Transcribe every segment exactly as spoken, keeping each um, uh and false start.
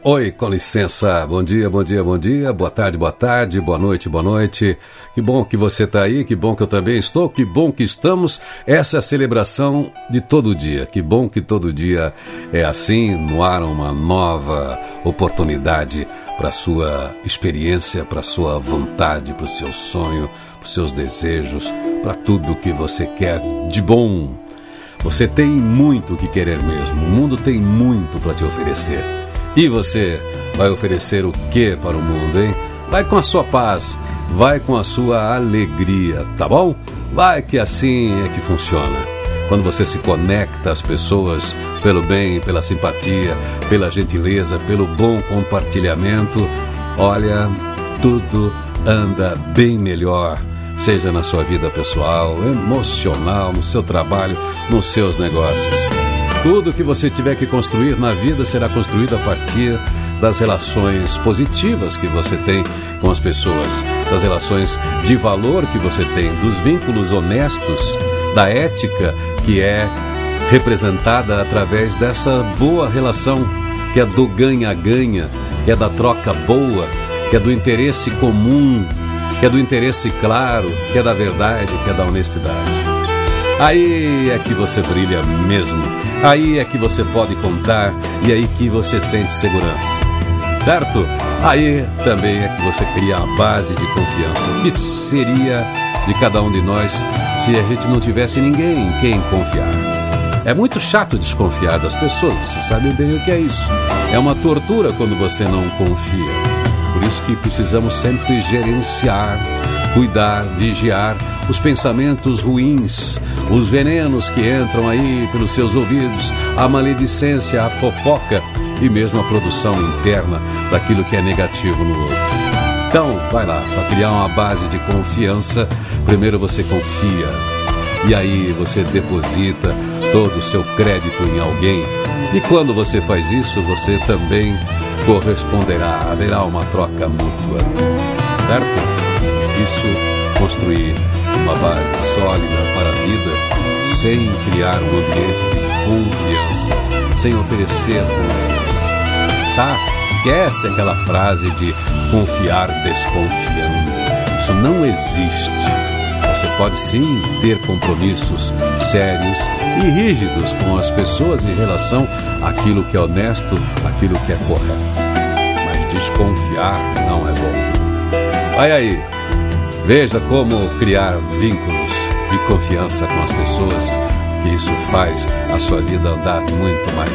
Oi, com licença, bom dia, bom dia, bom dia, boa tarde, boa tarde, boa noite, boa noite. Que bom que você está aí, que bom que eu também estou, que bom que estamos. Essa é a celebração de todo dia, que bom que todo dia é assim, no ar uma nova oportunidade para a sua experiência, para a sua vontade, para o seu sonho, para os seus desejos, para tudo que você quer de bom. Você tem muito o que querer mesmo, o mundo tem muito para te oferecer. E você vai oferecer o que para o mundo, hein? Vai com a sua paz, vai com a sua alegria, tá bom? Vai que assim é que funciona. Quando você se conecta às pessoas pelo bem, pela simpatia, pela gentileza, pelo bom compartilhamento, olha, tudo anda bem melhor. Seja na sua vida pessoal, emocional, no seu trabalho, nos seus negócios. Tudo que você tiver que construir na vida será construído a partir das relações positivas que você tem com as pessoas, das relações de valor que você tem, dos vínculos honestos, da ética que é representada através dessa boa relação, que é do ganha-ganha, que é da troca boa, que é do interesse comum, que é do interesse claro, que é da verdade, que é da honestidade. Aí é que você brilha mesmo, aí é que você pode contar e aí que você sente segurança, certo? Aí também é que você cria a base de confiança. O que seria de cada um de nós se a gente não tivesse ninguém em quem confiar? É muito chato desconfiar das pessoas, você sabe bem o que é isso. É uma tortura quando você não confia. Por isso que precisamos sempre gerenciar, cuidar, vigiar os pensamentos ruins, os venenos que entram aí pelos seus ouvidos, a maledicência, a fofoca e mesmo a produção interna daquilo que é negativo no outro. Então, vai lá, para criar uma base de confiança, primeiro você confia e aí você deposita todo o seu crédito em alguém. E quando você faz isso, você também corresponderá, haverá uma troca mútua, certo? Isso construir uma base sólida para a vida sem criar um ambiente de confiança, sem oferecer confiança, tá? Esquece aquela frase de confiar desconfiando. Isso não existe. Você pode sim ter compromissos sérios e rígidos com as pessoas em relação àquilo que é honesto, àquilo que é correto. Mas desconfiar não é bom. Vai aí. Veja como criar vínculos de confiança com as pessoas, que isso faz a sua vida andar muito mais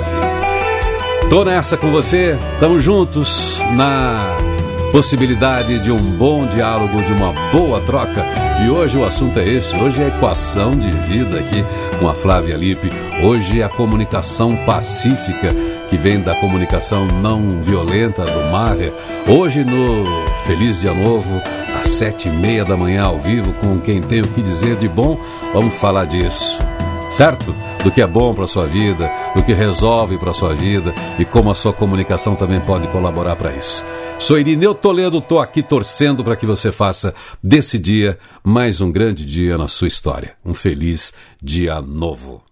leve. Tô nessa com você, estamos juntos na possibilidade de um bom diálogo, de uma boa troca. E hoje o assunto é esse, hoje é a equação de vida aqui com a Flávia Lippe. Hoje é a comunicação pacífica, que vem da comunicação não violenta do Maher. Hoje no Feliz Dia Novo, às sete e meia da manhã, ao vivo, com quem tem o que dizer de bom, vamos falar disso, certo? Do que é bom para a sua vida, do que resolve para a sua vida e como a sua comunicação também pode colaborar para isso. Sou Irineu Toledo, estou aqui torcendo para que você faça desse dia mais um grande dia na sua história. Um feliz dia novo.